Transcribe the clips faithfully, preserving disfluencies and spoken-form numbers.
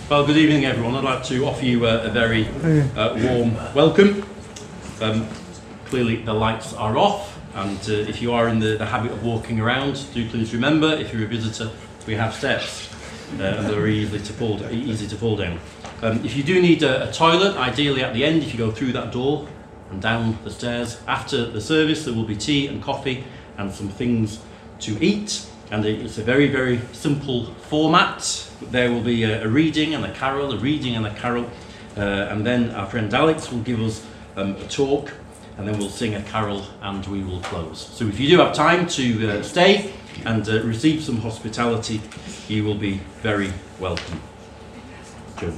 Well, good evening everyone. I'd like to offer you a, a very uh, warm welcome. Um, clearly the lights are off, and uh, if you are in the, the habit of walking around, do please remember, if you're a visitor, we have steps uh, and they're easy to fall, easy to fall down. Um, if you do need a, a toilet, ideally at the end, if you go through that door and down the stairs, after the service there will be tea and coffee and some things to eat. And it's a very, very simple format. There will be a, a reading and a carol, a reading and a carol, uh, and then our friend Alex will give us um, a talk, and then we'll sing a carol and we will close. So if you do have time to uh, stay and uh, receive some hospitality, you will be very welcome. Joe.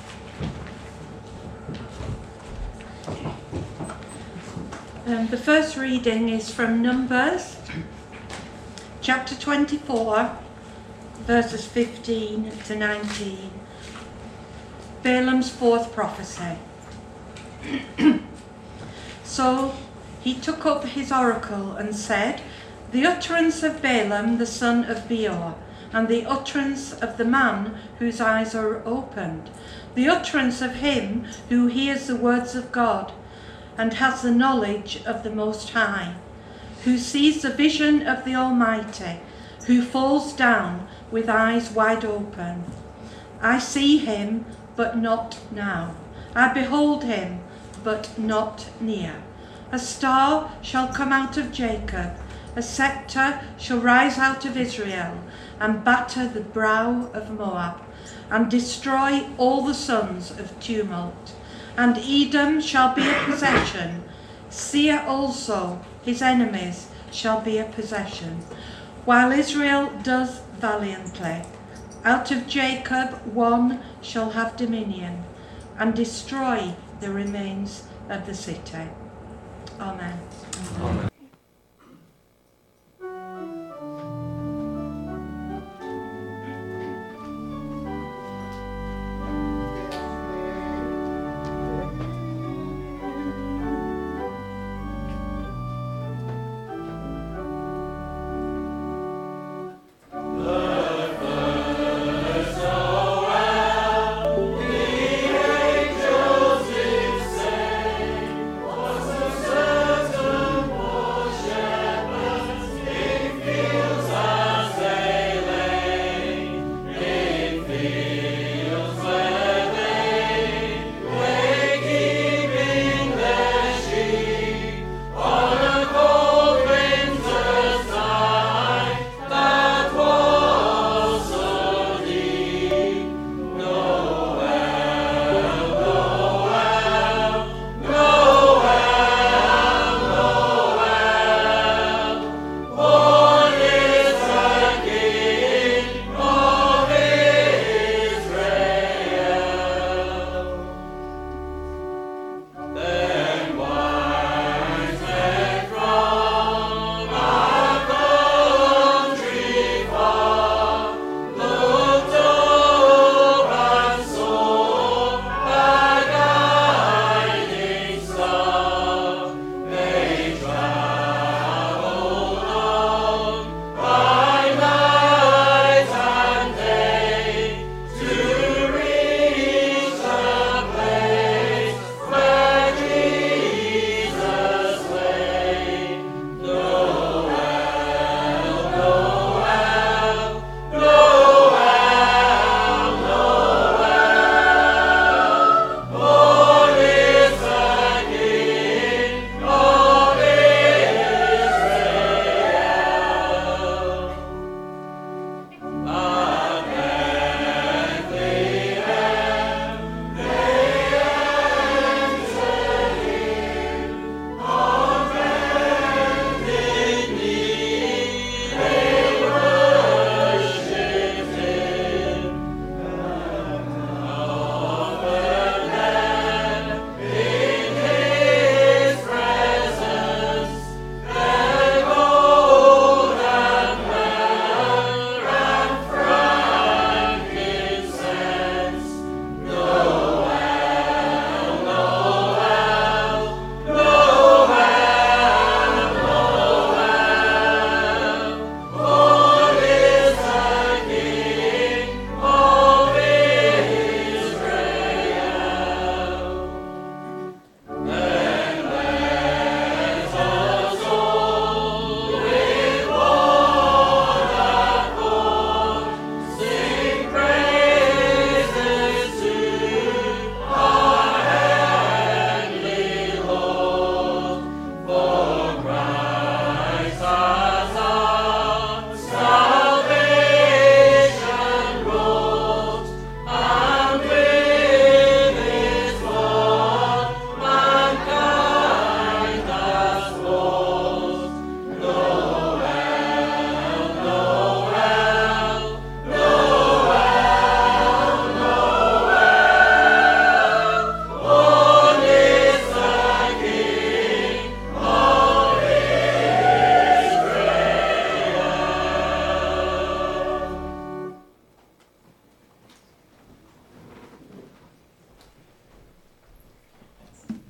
Um, the first reading is from Numbers, chapter twenty-four, verses fifteen to nineteen. Balaam's fourth prophecy. So he took up his oracle and said, "The utterance of Balaam the son of Beor, and the utterance of the man whose eyes are opened, the utterance of him who hears the words of God, and has the knowledge of the Most High, who sees the vision of the Almighty, who falls down with eyes wide open. I see him, but not now. I behold him, but not near. A star shall come out of Jacob, a scepter shall rise out of Israel, and batter the brow of Moab, and destroy all the sons of tumult. And Edom shall be a possession, Seir also, his enemies, shall be a possession, while Israel does valiantly. Out of Jacob one shall have dominion, and destroy the remains of the city." Amen. Amen.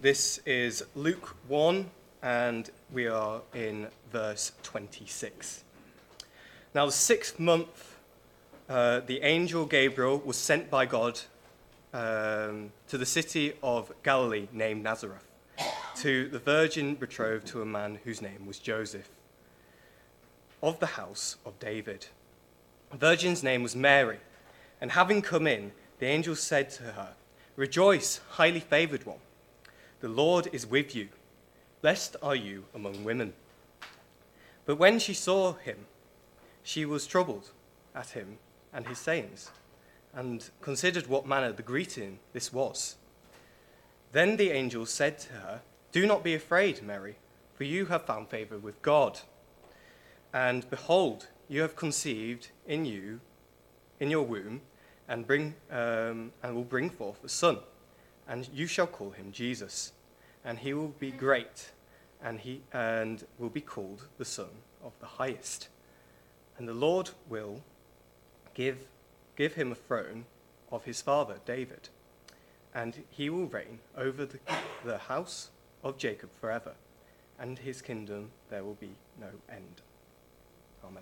This is Luke one, and we are in verse twenty-six. Now, the sixth month, uh, the angel Gabriel was sent by God um, to the city of Galilee named Nazareth, to the virgin betrothed to a man whose name was Joseph, of the house of David. The virgin's name was Mary, and having come in, the angel said to her, "Rejoice, highly favored one. The Lord is with you. Blessed are you among women." But when she saw him, she was troubled at him and his sayings, and considered what manner the greeting this was. Then the angel said to her, "Do not be afraid, Mary, for you have found favor with God. And behold, you have conceived in you, in your womb, and bring um, and will bring forth a son, and you shall call him Jesus. And he will be great, and he and will be called the Son of the Highest. And the Lord will give give him a throne of his father David, and he will reign over the, the house of Jacob forever, and his kingdom there will be no end." Amen.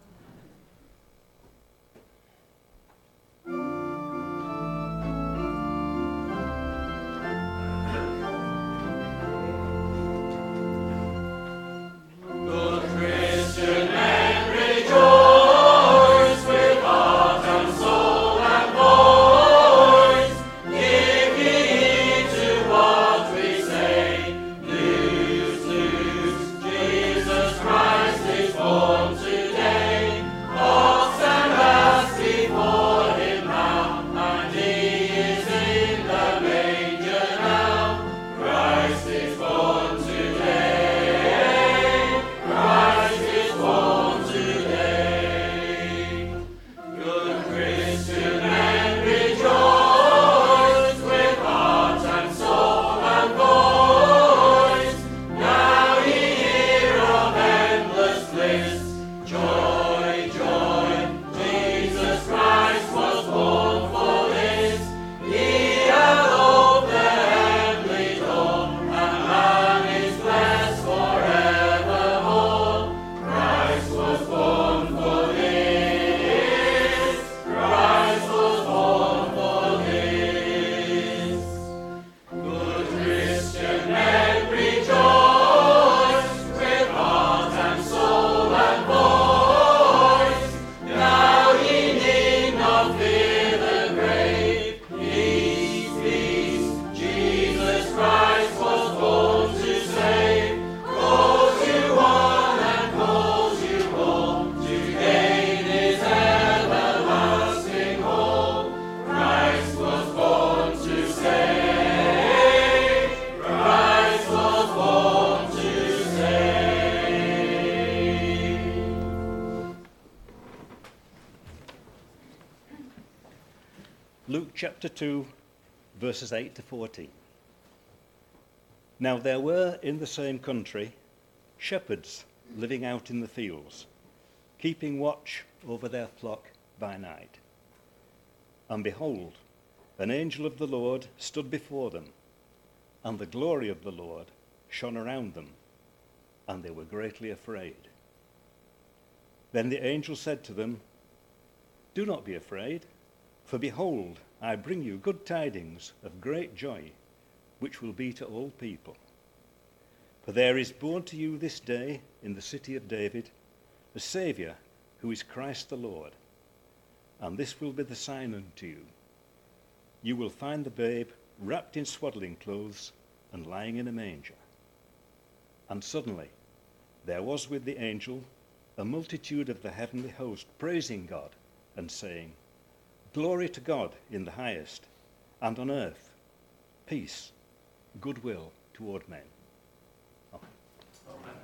Luke chapter two, verses eight to fourteen. Now there were in the same country shepherds living out in the fields, keeping watch over their flock by night. And behold, an angel of the Lord stood before them, and the glory of the Lord shone around them, and they were greatly afraid. Then the angel said to them, "Do not be afraid, for behold, I bring you good tidings of great joy, which will be to all people. For there is born to you this day in the city of David a Saviour, who is Christ the Lord. And this will be the sign unto you. You will find the babe wrapped in swaddling clothes and lying in a manger." And suddenly there was with the angel a multitude of the heavenly host, praising God and saying, "Glory to God in the highest, and on earth peace, goodwill toward men." Amen.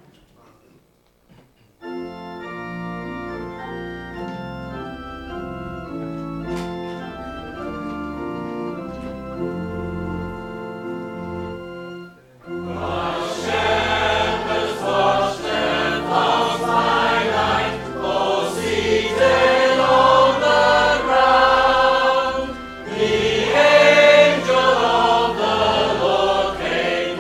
Angel of the Lord came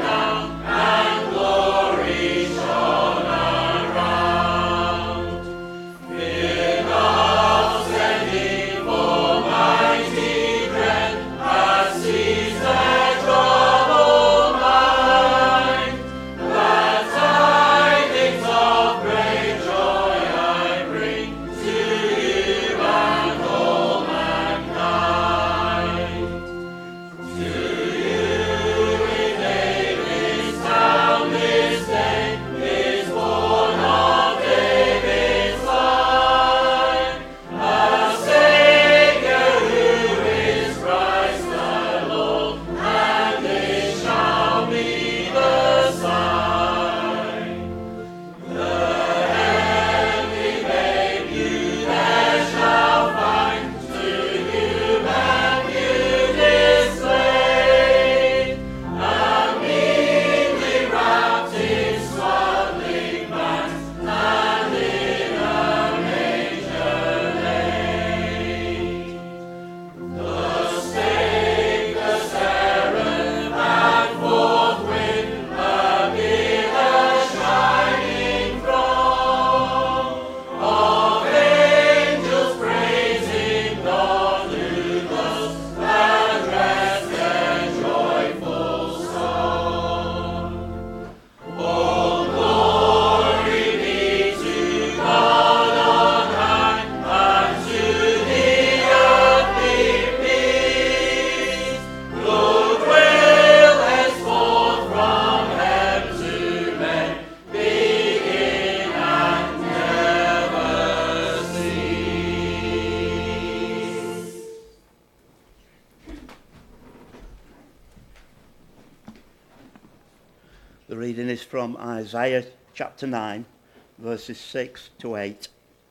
The reading is from Isaiah chapter nine, verses six to eight.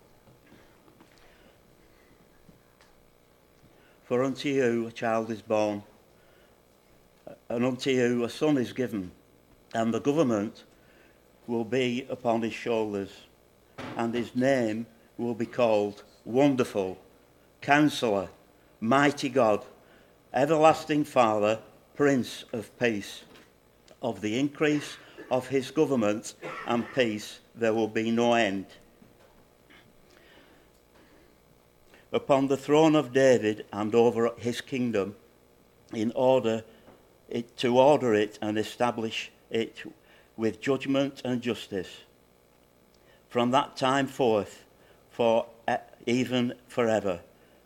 For unto you a child is born, and unto you a son is given, and the government will be upon his shoulders, and his name will be called Wonderful, Counselor, Mighty God, Everlasting Father, Prince of Peace. Of the increase of his government and peace there will be no end. Upon the throne of David and over his kingdom, in order it, to order it and establish it with judgment and justice, from that time forth, for even forever.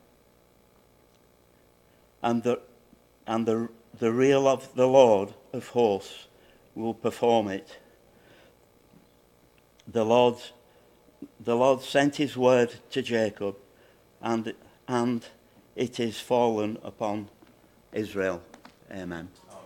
And the and the the real of the Lord of hosts will perform it. The Lord, the Lord sent his word to Jacob, and and it is fallen upon Israel. Amen.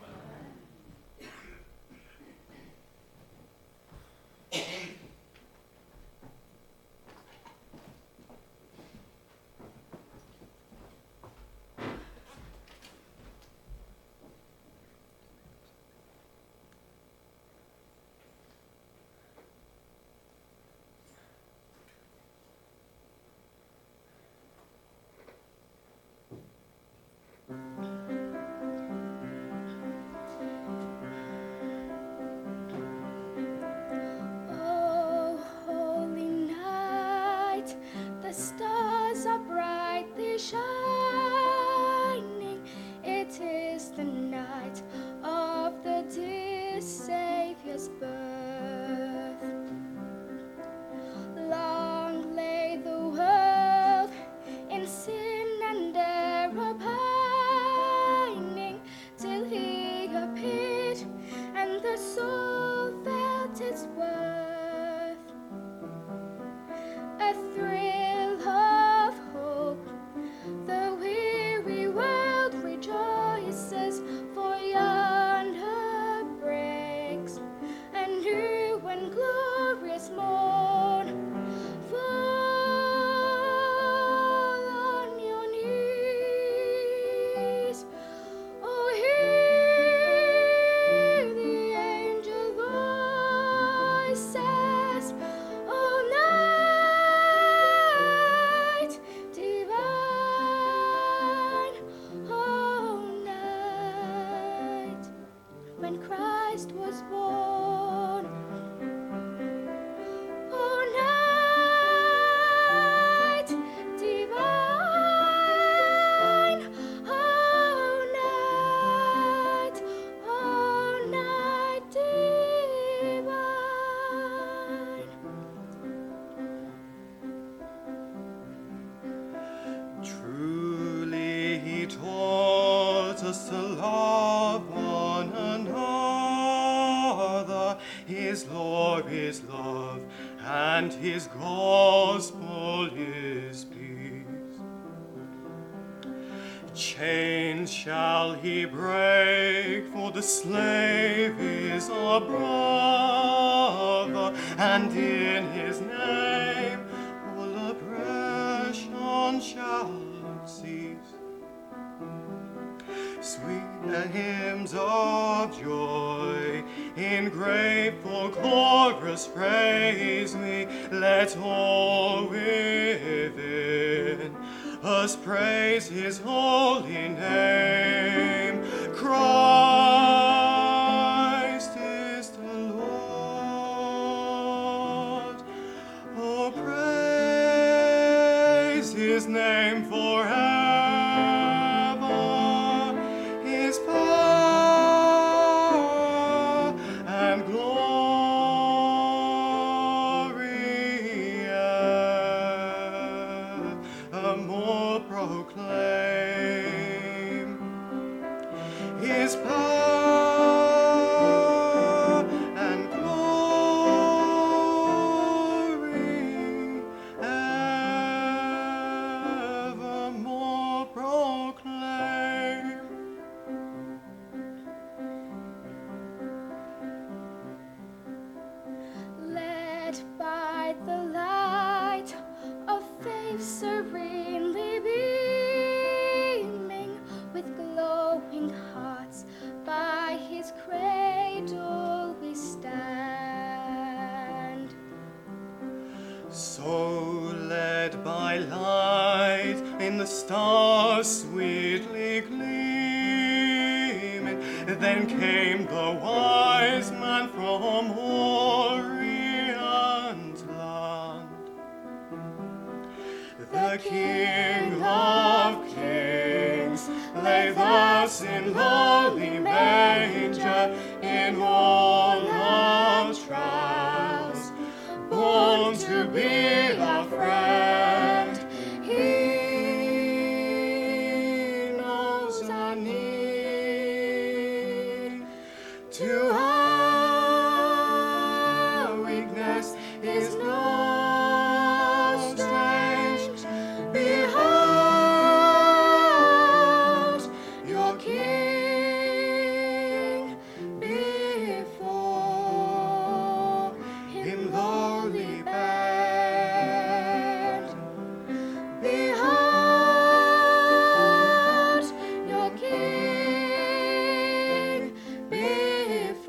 Oh, holy night, the stars are brightly shining. It is the night of the dear Saviour's birth. Long lay the world in sin and error pining, till he appeared and the soul felt its worth. A thrill of hope, the weary world rejoices, for yonder breaks a new and glorious morn. Fall on your knees, oh, hear the angel voices, oh, night divine, oh, night when Christ was born. Oh, night divine, oh, night, oh, night divine. Truly he taught us to love one another. His law is love, and his gospel is peace. Chains shall he break, for the slave is a brother, and in his name all oppression shall cease. Sweet the hymns of joy, in grateful chorus praise we, let all within us praise his holy name. Christ is the Lord. Oh, praise his name forever. His power and glory evermore proclaim. His power and glory evermore proclaim. the stars sweetly gleaming. Then came the wise man from Orient land, the King of Kings lay thus in lowly manger, in all our trials, born to be our friend. He knows our need. To our weakness is no strange. Behold your King, before him lowly bend. Behold your King, before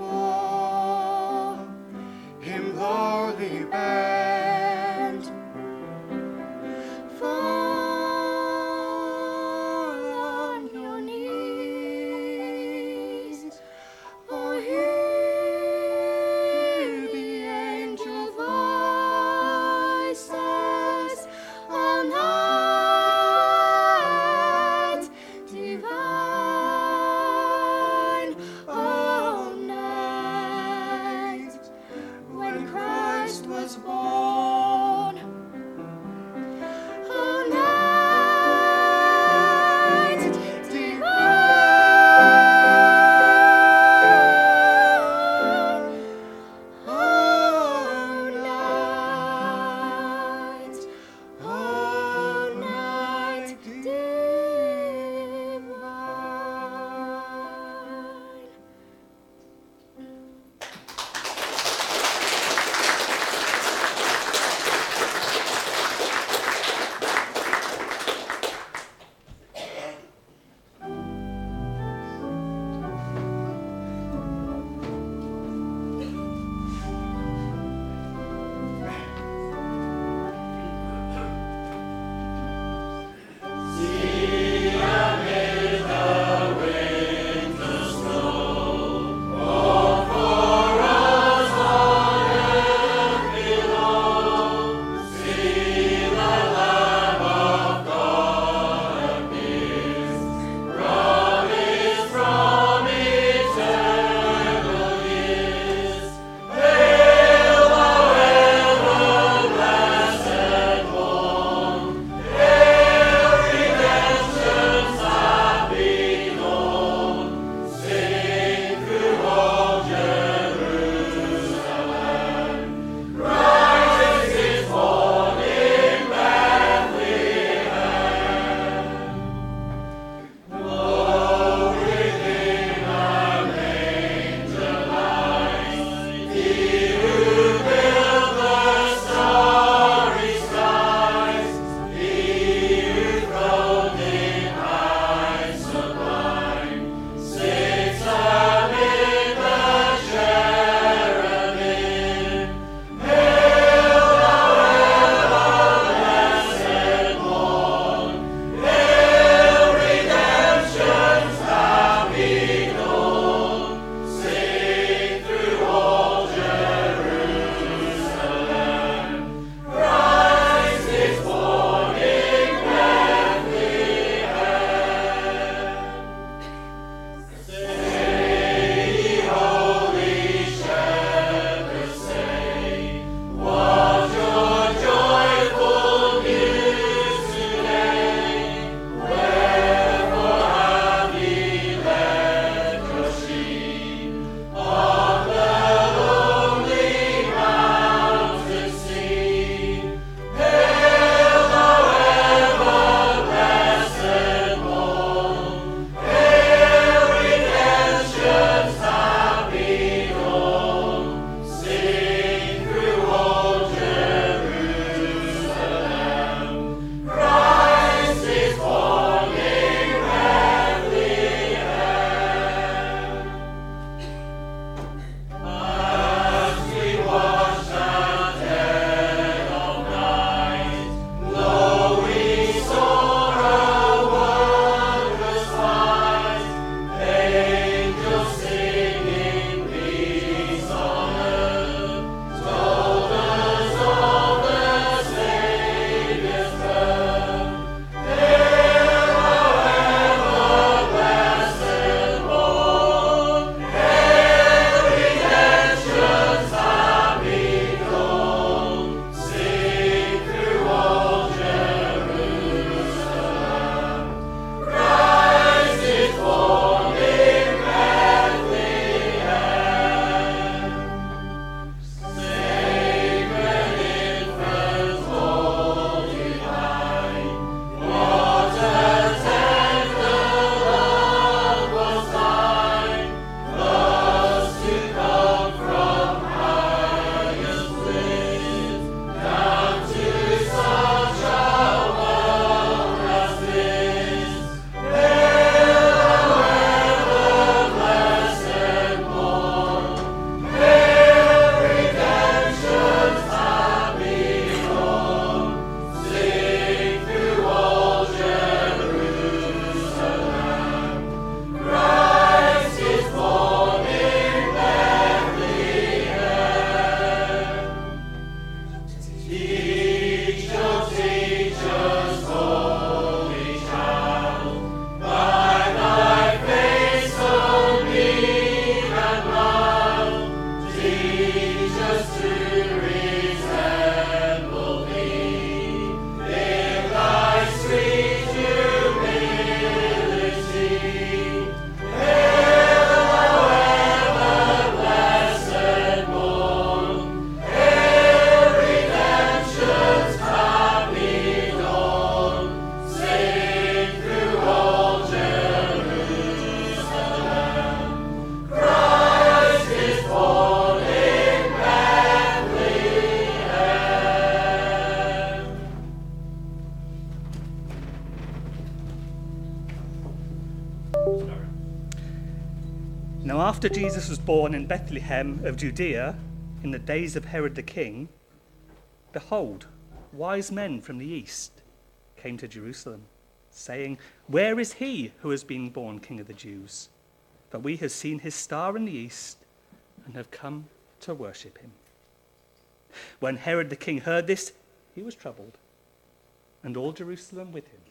Now after Jesus was born in Bethlehem of Judea, in the days of Herod the king, behold, wise men from the east came to Jerusalem, saying, "Where is he who has been born King of the Jews? For we have seen his star in the east and have come to worship him." When Herod the king heard this, he was troubled, and all Jerusalem with him.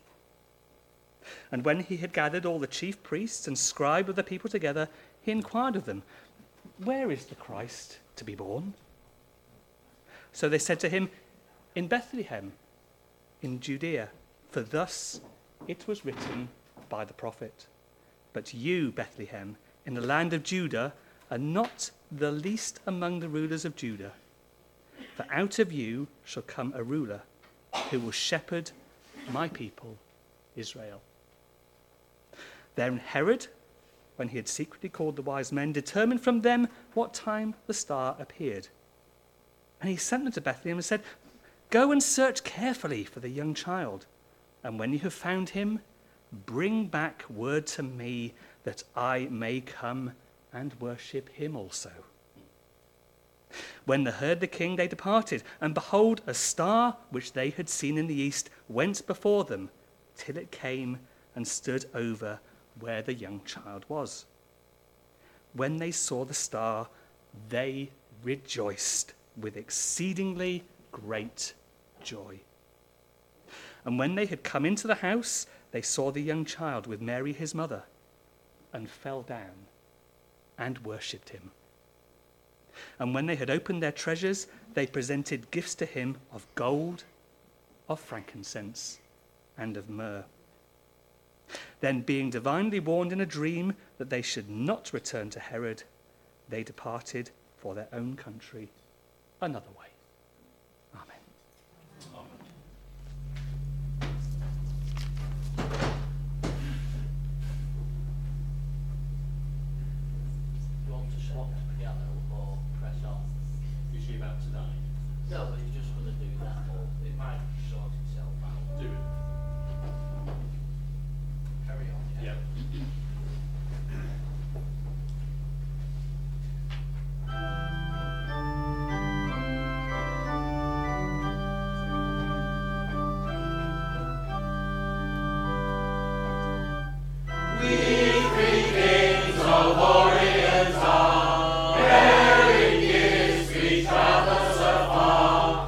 And when he had gathered all the chief priests and scribes of the people together, he inquired of them, "Where is the Christ to be born?" So they said to him, "In Bethlehem, in Judea, for thus it was written by the prophet. But you, Bethlehem, in the land of Judah, are not the least among the rulers of Judah. For out of you shall come a ruler who will shepherd my people, Israel." Then Herod, when he had secretly called the wise men, determined from them what time the star appeared. And he sent them to Bethlehem and said, "Go and search carefully for the young child, and when you have found him, bring back word to me that I may come and worship him also." When they heard the king, they departed, and behold, a star which they had seen in the east went before them, till it came and stood over where the young child was. When they saw the star, they rejoiced with exceedingly great joy. And when they had come into the house, they saw the young child with Mary his mother, and fell down and worshipped him. And when they had opened their treasures, they presented gifts to him of gold, of frankincense, and of myrrh. Then, being divinely warned in a dream that they should not return to Herod, they departed for their own country another way. Amen. You want to swap together or press on? You see about tonight? No, but he's just going to do that, or it might sort itself out. Do it. Carry on, yeah? Yep. Bearing gifts we traverse afar.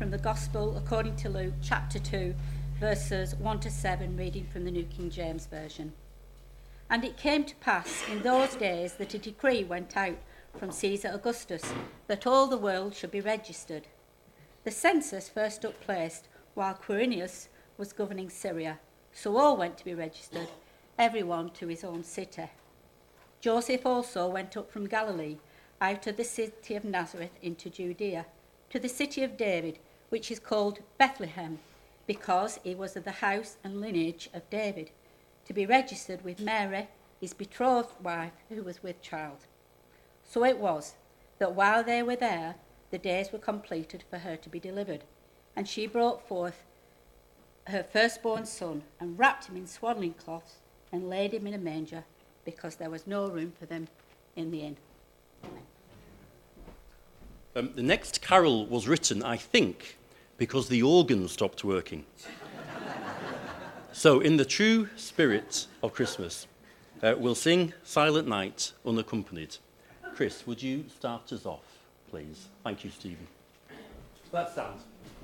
from the Gospel according to Luke, chapter two, verses one to seven, reading from the New King James Version. And it came to pass in those days that a decree went out from Caesar Augustus that all the world should be registered. The census first took place while Quirinius was governing Syria, so all went to be registered, everyone to his own city. Joseph also went up from Galilee, out of the city of Nazareth into Judea, to the city of David, which is called Bethlehem, because he was of the house and lineage of David, to be registered with Mary, his betrothed wife, who was with child. So it was that while they were there, the days were completed for her to be delivered, and she brought forth her firstborn son, and wrapped him in swaddling cloths, and laid him in a manger, because there was no room for them in the inn. Amen. Um, the next carol was written, I think, because the organ stopped working. So, in the true spirit of Christmas, uh, we'll sing Silent Night unaccompanied. Chris, would you start us off, please? Thank you, Stephen. Let's stand.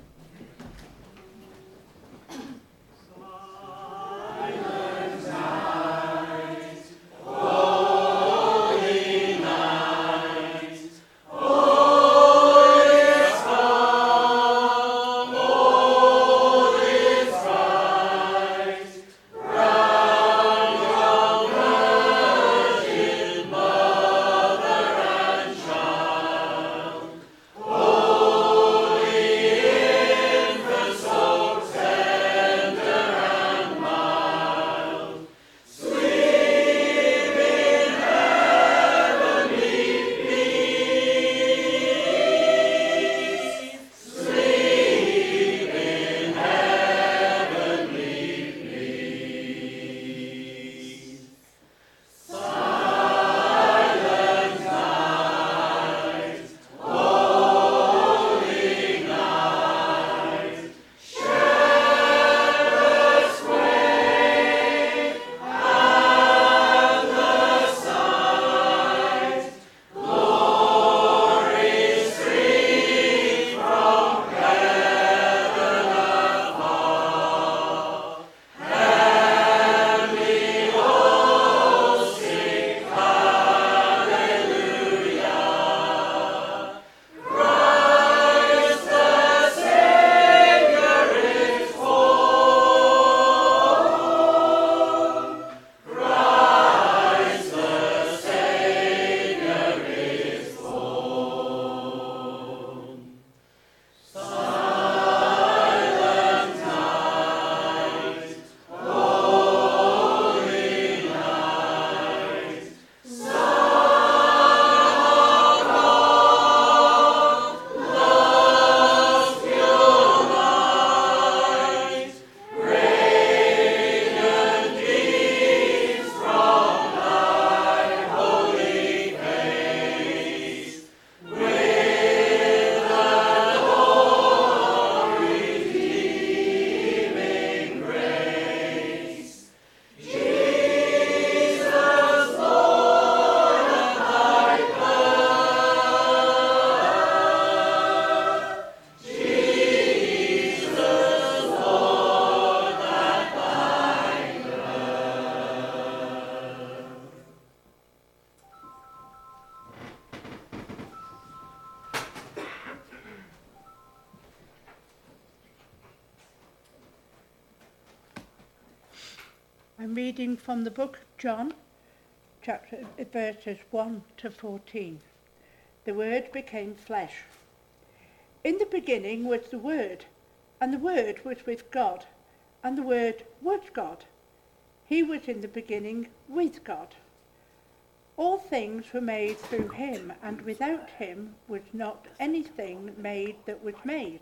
I'm reading from the book of John, chapter verses one to fourteen. The Word became flesh. In the beginning was the Word, and the Word was with God, and the Word was God. He was in the beginning with God. All things were made through him, and without him was not anything made that was made.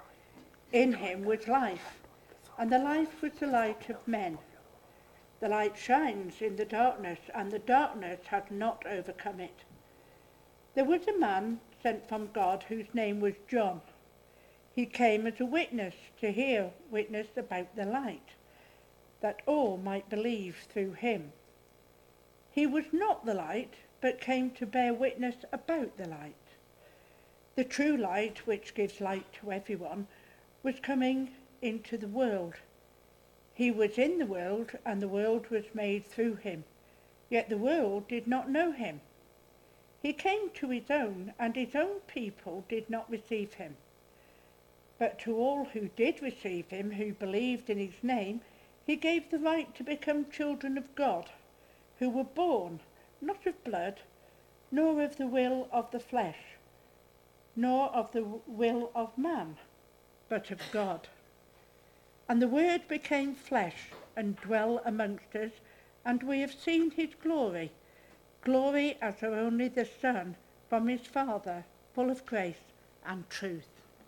In him was life, and the life was the light of men. The light shines in the darkness, and the darkness has not overcome it. There was a man sent from God whose name was John. He came as a witness to hear witness about the light, that all might believe through him. He was not the light, but came to bear witness about the light. The true light, which gives light to everyone, was coming into the world. He was in the world, and the world was made through him. Yet the world did not know him. He came to his own, and his own people did not receive him. But to all who did receive him, who believed in his name, he gave the right to become children of God, who were born not of blood, nor of the will of the flesh, nor of the will of man, but of God. And the Word became flesh and dwelt amongst us, and we have seen his glory, glory as of only the Son from his Father, full of grace and truth.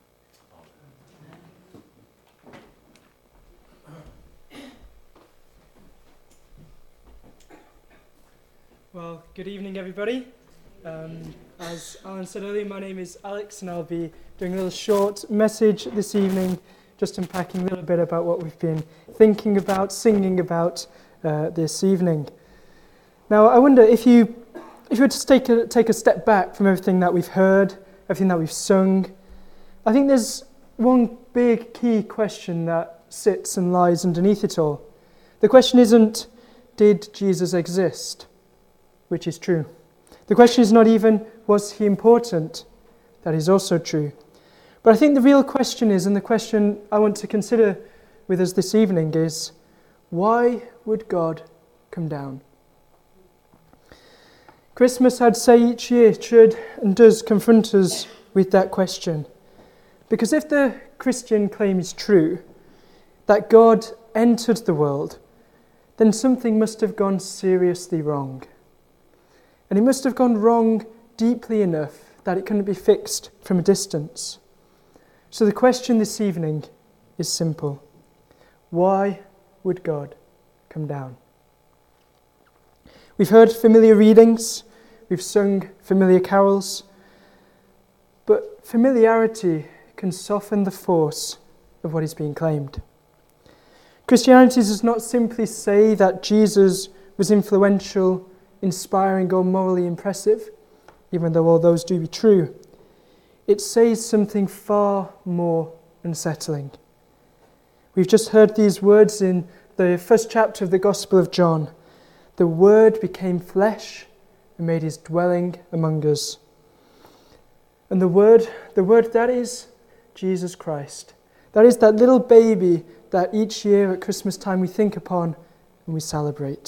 Well, good evening, everybody. Um, as Alan said earlier, my name is Alex, and I'll be doing a little short message this evening, just unpacking a little bit about what we've been thinking about, singing about uh, this evening. Now, I wonder if you, if you were to take a, take a step back from everything that we've heard, everything that we've sung, I think there's one big key question that sits and lies underneath it all. The question isn't, did Jesus exist? Which is true. The question is not even, was he important? That is also true. But I think the real question is, and the question I want to consider with us this evening is, why would God come down? Christmas, I'd say, each year should and does confront us with that question. Because if the Christian claim is true, that God entered the world, then something must have gone seriously wrong. And it must have gone wrong deeply enough that it couldn't be fixed from a distance. So the question this evening is simple. Why would God come down? We've heard familiar readings, we've sung familiar carols, but familiarity can soften the force of what is being claimed. Christianity does not simply say that Jesus was influential, inspiring or morally impressive, even though all those do be true. It says something far more unsettling. We've just heard these words in the first chapter of the Gospel of John. The Word became flesh and made his dwelling among us. And the Word, the Word that is Jesus Christ. That is that little baby that each year at Christmas time we think upon and we celebrate.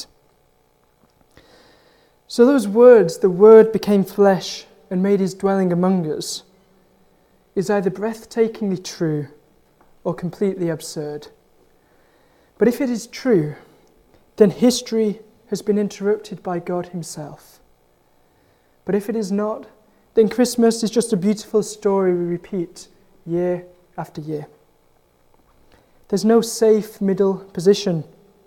So those words, the Word became flesh and made his dwelling among us, is either breathtakingly true or completely absurd. But if it is true, then history has been interrupted by God himself. But if it is not, then Christmas is just a beautiful story we repeat year after year. There's no safe middle position.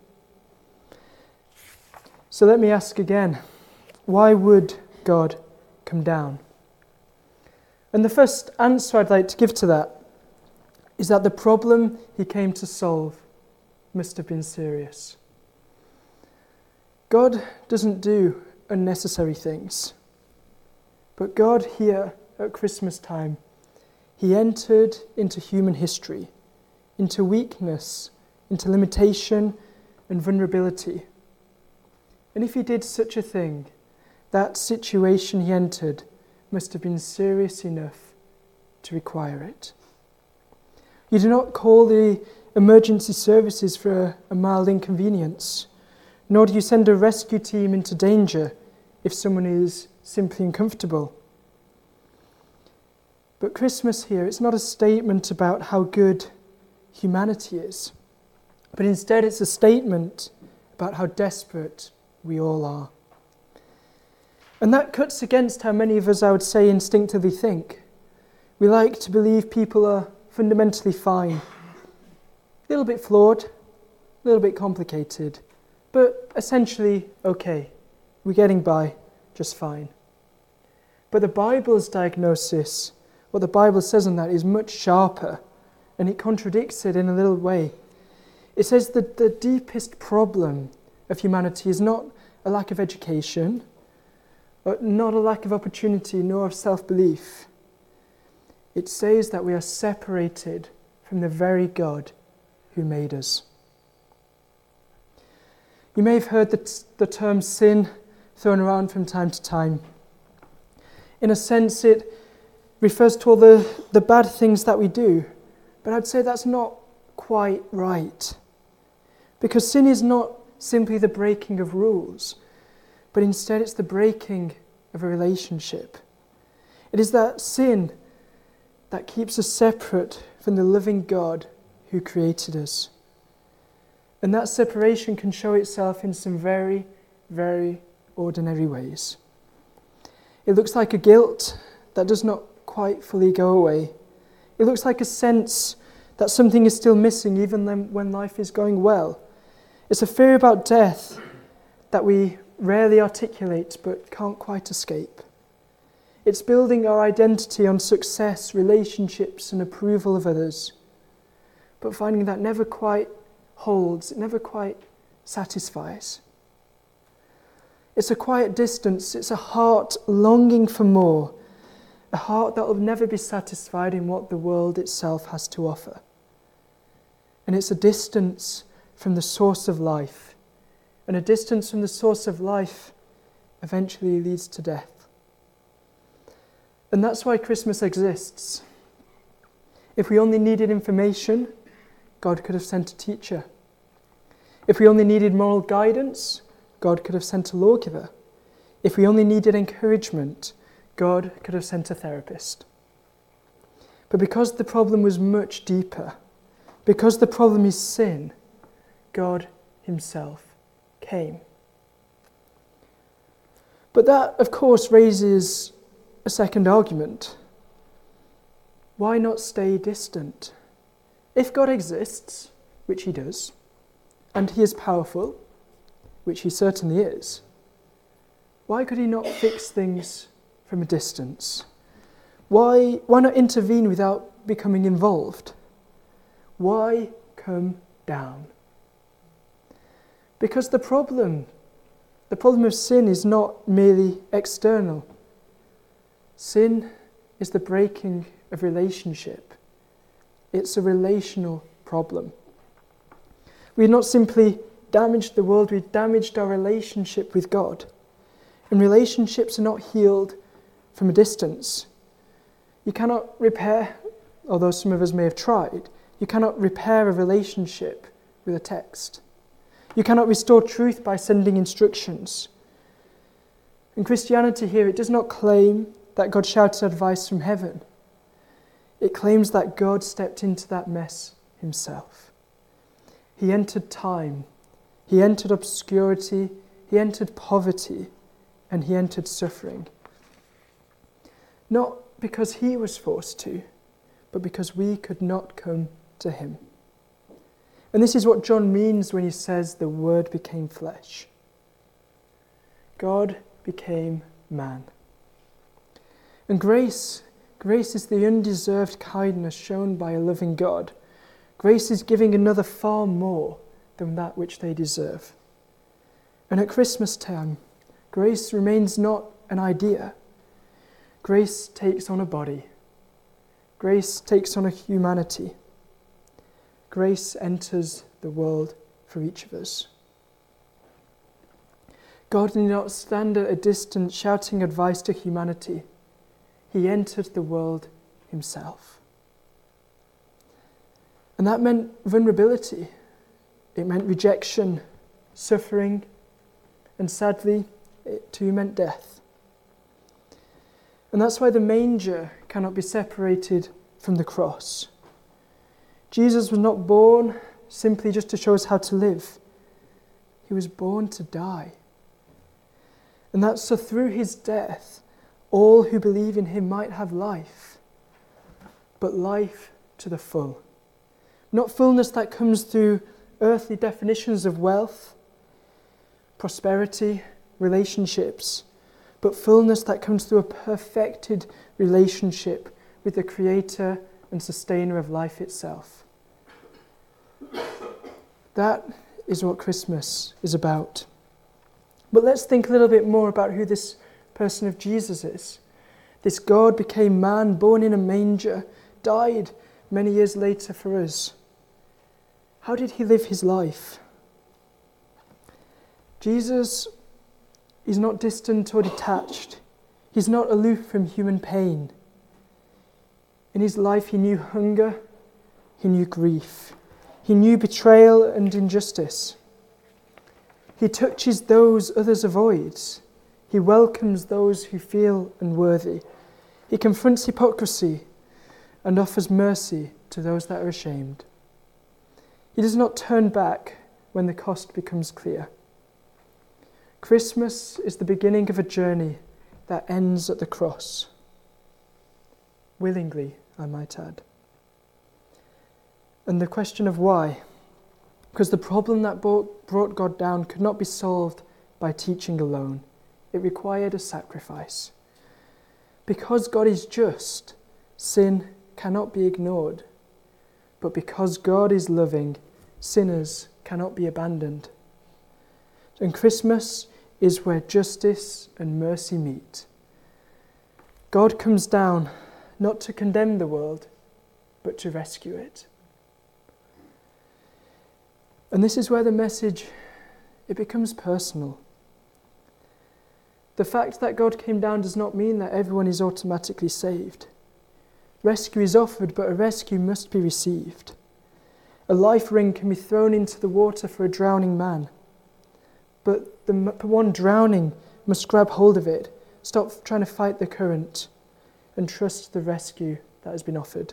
So let me ask again. Why would God come down? And the first answer I'd like to give to that is that the problem he came to solve must have been serious. God doesn't do unnecessary things. But God here at Christmas time, he entered into human history, into weakness, into limitation and vulnerability. And if he did such a thing, that situation he entered must have been serious enough to require it. You do not call the emergency services for a, a mild inconvenience, nor do you send a rescue team into danger if someone is simply uncomfortable. But Christmas here, it's not a statement about how good humanity is, but instead it's a statement about how desperate we all are. And that cuts against how many of us, I would say, instinctively think. We like to believe people are fundamentally fine. A little bit flawed, a little bit complicated, but essentially okay. We're getting by just fine. But the Bible's diagnosis, what the Bible says on that, is much sharper, and it contradicts it in a little way. It says that the deepest problem of humanity is not a lack of education, not a lack of opportunity, nor of self-belief, It says that we are separated from the very God who made us. You may have heard the, the term sin thrown around from time to time. In a sense, it refers to all the, the bad things that we do, but I'd say that's not quite right. Because sin is not simply the breaking of rules, but instead it's the breaking of a relationship. It is that sin that keeps us separate from the living God who created us. And that separation can show itself in some very, very ordinary ways. It looks like a guilt that does not quite fully go away. It looks like a sense that something is still missing even when life is going well. It's a fear about death that we rarely articulate but can't quite escape. It's building our identity on success, relationships, and approval of others, but finding that never quite holds, it never quite satisfies. It's a quiet distance, it's a heart longing for more, a heart that will never be satisfied in what the world itself has to offer. And it's a distance from the source of life, and a distance from the source of life eventually leads to death. And that's why Christmas exists. If we only needed information, God could have sent a teacher. If we only needed moral guidance, God could have sent a lawgiver. If we only needed encouragement, God could have sent a therapist. But because the problem was much deeper, because the problem is sin, God himself came. But that, of course, raises a second argument. Why not stay distant? If God exists, which he does, and he is powerful, which he certainly is, why could he not fix things from a distance? Why, why not intervene without becoming involved? Why come down? Because the problem, the problem of sin is not merely external. Sin is the breaking of relationship. It's a relational problem. We've not simply damaged the world, we've damaged our relationship with God. And relationships are not healed from a distance. You cannot repair, although some of us may have tried, you cannot repair a relationship with a text. You cannot restore truth by sending instructions. In Christianity here, it does not claim that God shouted advice from heaven. It claims that God stepped into that mess himself. He entered time, he entered obscurity, he entered poverty, and he entered suffering. Not because he was forced to, but because we could not come to him. And this is what John means when he says the Word became flesh. God became man. And grace, grace is the undeserved kindness shown by a loving God. Grace is giving another far more than that which they deserve. And at Christmas time, grace remains not an idea. Grace takes on a body. Grace takes on a humanity. Grace enters the world for each of us. God did not stand at a distance shouting advice to humanity. He entered the world himself. And that meant vulnerability. It meant rejection, suffering, and sadly, it too meant death. And that's why the manger cannot be separated from the cross. Jesus was not born simply just to show us how to live. He was born to die. And that's so through his death, all who believe in him might have life, but life to the full. Not fullness that comes through earthly definitions of wealth, prosperity, relationships, but fullness that comes through a perfected relationship with the Creator and Sustainer of life itself. That is what Christmas is about. But let's think a little bit more about who this person of Jesus is. This God became man, born in a manger, died many years later for us. How did he live his life? Jesus is not distant or detached. He's not aloof from human pain. In his life, he knew hunger, he knew grief, he knew betrayal and injustice. He touches those others avoid. He welcomes those who feel unworthy. He confronts hypocrisy and offers mercy to those that are ashamed. He does not turn back when the cost becomes clear. Christmas is the beginning of a journey that ends at the cross. Willingly, I might add. And the question of why? Because the problem that brought God down could not be solved by teaching alone. It required a sacrifice. Because God is just, sin cannot be ignored. But because God is loving, sinners cannot be abandoned. And Christmas is where justice and mercy meet. God comes down not to condemn the world, but to rescue it. And this is where the message, it becomes personal. The fact that God came down does not mean that everyone is automatically saved. Rescue is offered, but a rescue must be received. A life ring can be thrown into the water for a drowning man, but the one drowning must grab hold of it, stop trying to fight the current, and trust the rescue that has been offered.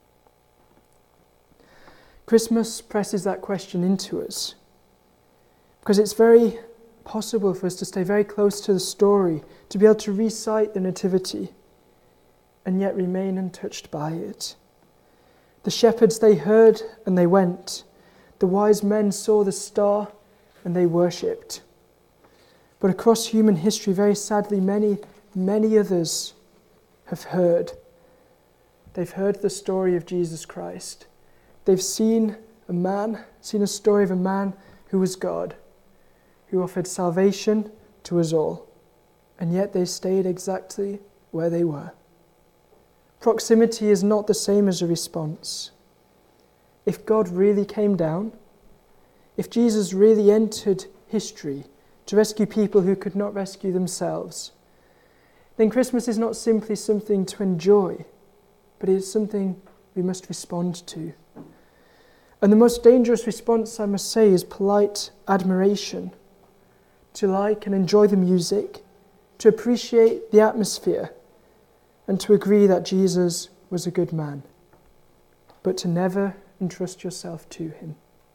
Christmas presses that question into us, because it's very possible for us to stay very close to the story, to be able to recite the Nativity, and yet remain untouched by it. The shepherds, they heard and they went. The wise men saw the star and they worshipped. But across human history, very sadly, many, many others have heard. They've heard the story of Jesus Christ. They've seen a man, seen a story of a man who was God, who offered salvation to us all. And yet they stayed exactly where they were. Proximity is not the same as a response. If God really came down, if Jesus really entered history to rescue people who could not rescue themselves, then Christmas is not simply something to enjoy, but it is something we must respond to. And the most dangerous response, I must say, is polite admiration. To like and enjoy the music, to appreciate the atmosphere, and to agree that Jesus was a good man, but to never entrust yourself to him.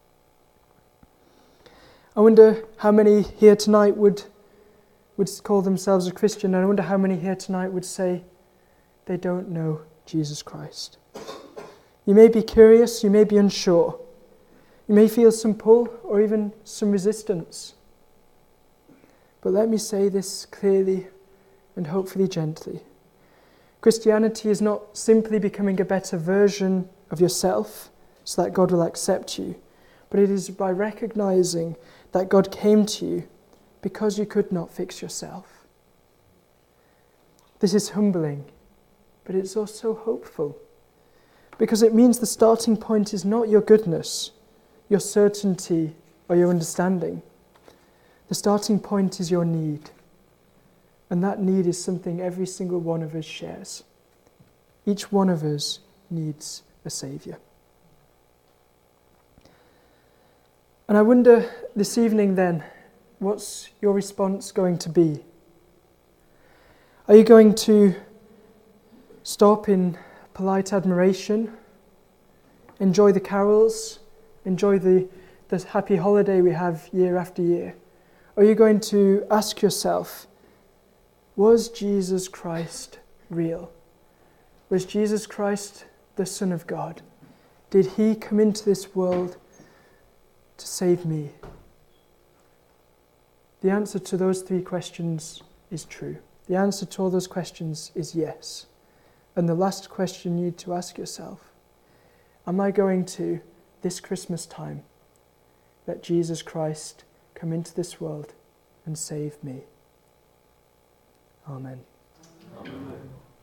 I wonder how many here tonight would, would call themselves a Christian, and I wonder how many here tonight would say they don't know Jesus Christ. You may be curious, you may be unsure, you may feel some pull or even some resistance. But let me say this clearly and hopefully gently. Christianity is not simply becoming a better version of yourself so that God will accept you, but it is by recognizing that God came to you because you could not fix yourself. This is humbling, but it's also hopeful, because it means the starting point is not your goodness, your certainty, or your understanding. The starting point is your need. And that need is something every single one of us shares. Each one of us needs a Saviour. And I wonder this evening then, what's your response going to be? Are you going to stop in polite admiration, enjoy the carols, enjoy the, the happy holiday we have year after year? Or are you going to ask yourself, was Jesus Christ real? Was Jesus Christ the Son of God? Did he come into this world to save me? The answer to those three questions is true. The answer to all those questions is yes. And the last question you need to ask yourself, am I going to, this Christmas time, let Jesus Christ come into this world and save me? Amen. Amen.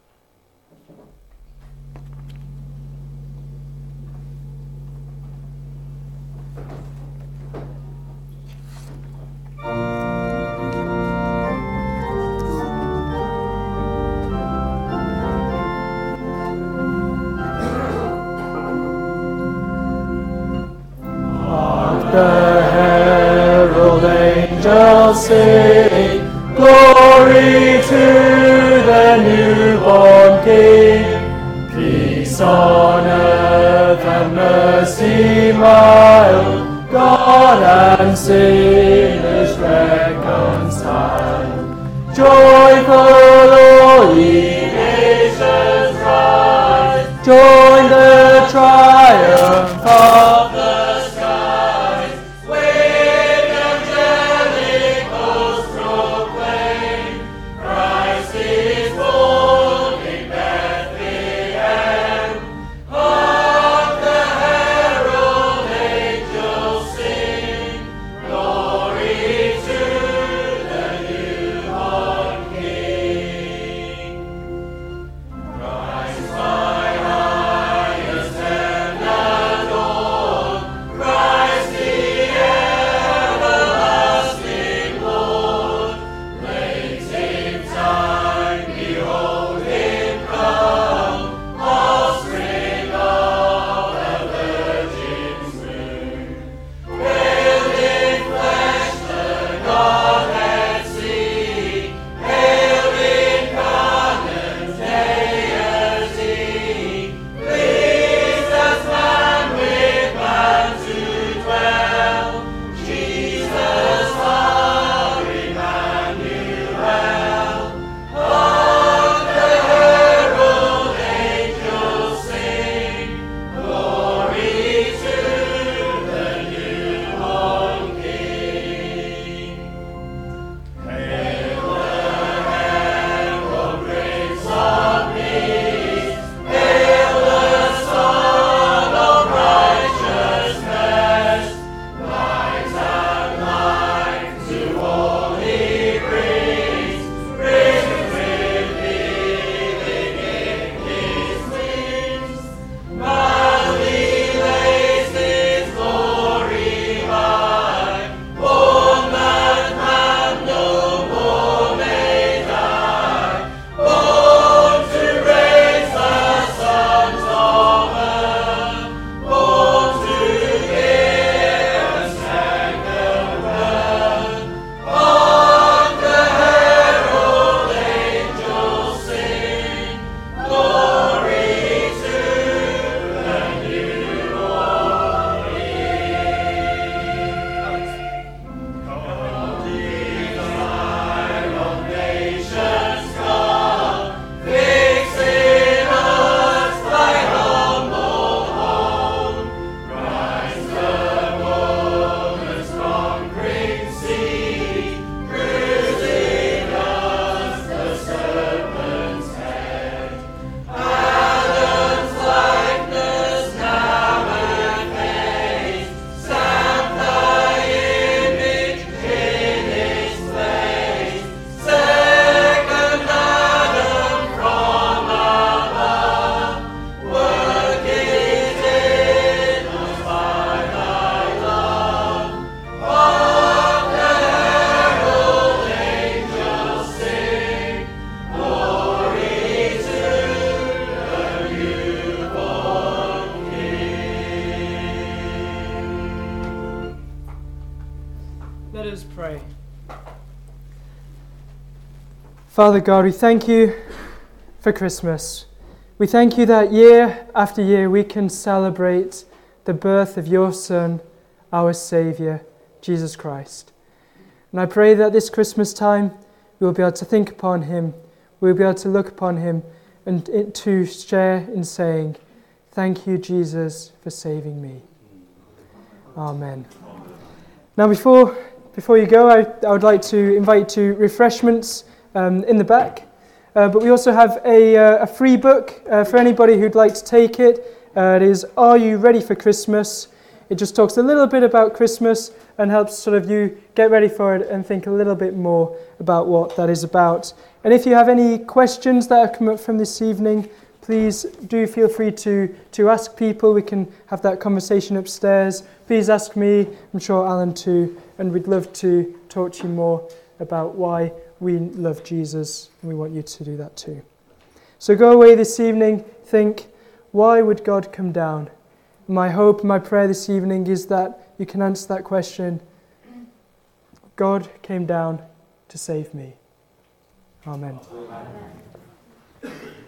sing glory to the newborn King. Peace on earth and mercy mild, God and sinners reconciled. Joyful all ye nations rise, join the triumph of the skies. With angelic hosts proclaim, Christ is born in Bethlehem. Hark the herald angels sing, glory to the newborn King. Christ my highest and adored, Christ the everlasting Lord. Late in time, behold him come, offspring of the Virgin's womb. Veiled in flesh, the Godhead see, hailed incarnate deity, pleased as man with man to dwell. Jesus our Emmanuel. Hark the herald angels sing, glory to the newborn King. Hail the herald Prince of Peace, hail the Son of Righteousness. Light and life to all he brings, risen with healing in his wings. Madly lays his glory high, born that man no more may die, born to raise the sons of earth, born to give a second birth. Hark the herald angels sing, glory to the newborn King. Come, desire of nations, come, fix in us thy humble home. Christ the moment's conquering seed, bruising us the serpent's head. Adam's likeness now effaced, stamp thy image in his place. Second Adam from above, work is in us by thy love. Hark the herald angels sing, glory to the newborn King. Let us pray. Father God, we thank you for Christmas. We thank you that year after year we can celebrate the birth of your Son, our Saviour, Jesus Christ. And I pray that this Christmas time we'll be able to think upon him, we'll be able to look upon him and it- to share in saying, thank you, Jesus, for saving me. Amen. Now before before you go, I, I would like to invite you to refreshments um, in the back. Uh, but we also have a, uh, a free book uh, for anybody who'd like to take it. Uh, it is Are You Ready for Christmas? It just talks a little bit about Christmas and helps sort of you get ready for it and think a little bit more about what that is about. And if you have any questions that have come up from this evening, please do feel free to, to ask people. We can have that conversation upstairs. Please ask me, I'm sure Alan too, and we'd love to talk to you more about why we love Jesus, and we want you to do that too. So go away this evening, think, why would God come down? My hope, my prayer this evening is that you can answer that question. God came down to save me. Amen. Amen.